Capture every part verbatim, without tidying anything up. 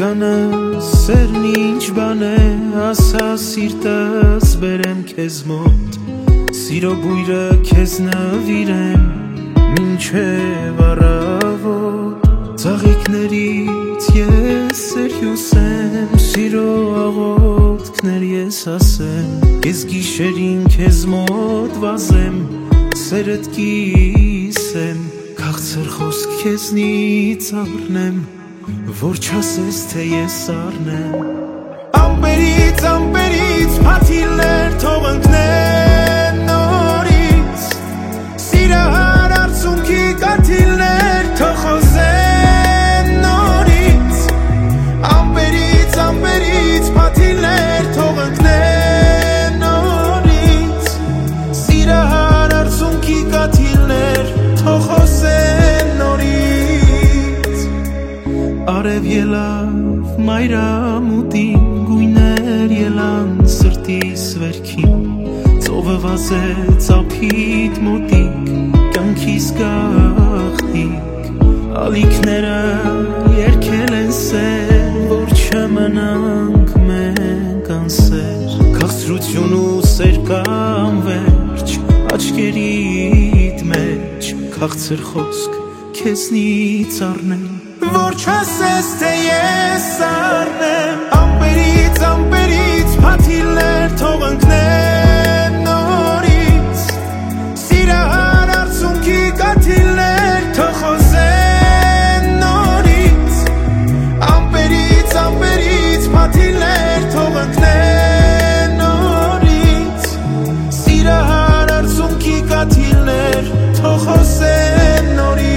տանը սերն ինչ բան է, ասա սիրտս բերեմ քեզ մոտ, սիրո բույրը քեզ նվիրեմ, մինչև առավոտ, ծաղիկներից ես սերյուս եմ, սիրո աղոթքներ ես ասեմ, ես գիշերին քեզ մոտ վազեմ, սերդ կիսեմ, քաղցր խոսք քեզնից առնեմ, որ չասես թե ես առնեմ։ Ամպերից, ամպերից փաթիլներ թող ընկնեն նորից, սիրահար արցունքի կաթիլներ թող խոսեն նորից, ամպերից, ամպերից փաթիլներ թող ընկնեն նորից, սիրահար արցունքի կաթիլներ թող խոսեն նորից, արև ելավ մայրամուտին, գույներ ելան սրտիս վերքին, ծովը վազեց ափիտ մոտիկ, կյանքիս գաղտնիք, ալիքները երգել են սեր, որ չմնանք մենք անսեր, քաղցրություն ու սեր կամ վերջ, աչքերիդ մեջ, քաղցր խոսք քեզնից առնեմ, որ չասես թե ես առնեմ, ամպերից, ամպերից փաթիլներ թող ընկնեն նորից, սիրահար արցունքի կաթիլներ թող խոսեն նորից, ամպերից, ամպերից փաթիլներ թող ընկնեն նորից, սիրահար արցունքի կաթիլներ թող խոսեն նորից։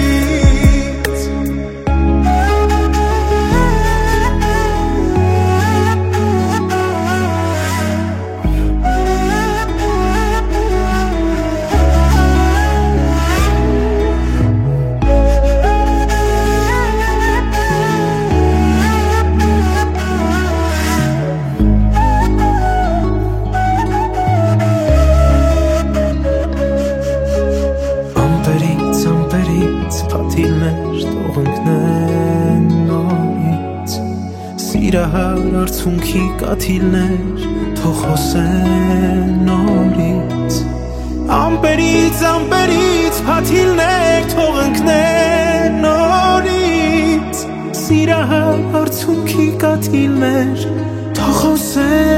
Փաթիլներ թող ընկնեն նորից, սիրահար արցունքի կաթիլներ թող խոսեն նորից, ամպերից, ամպերից փաթիլներ թող ընկնեն նորից, սիրահար արցունքի կաթիլներ թող խոսեն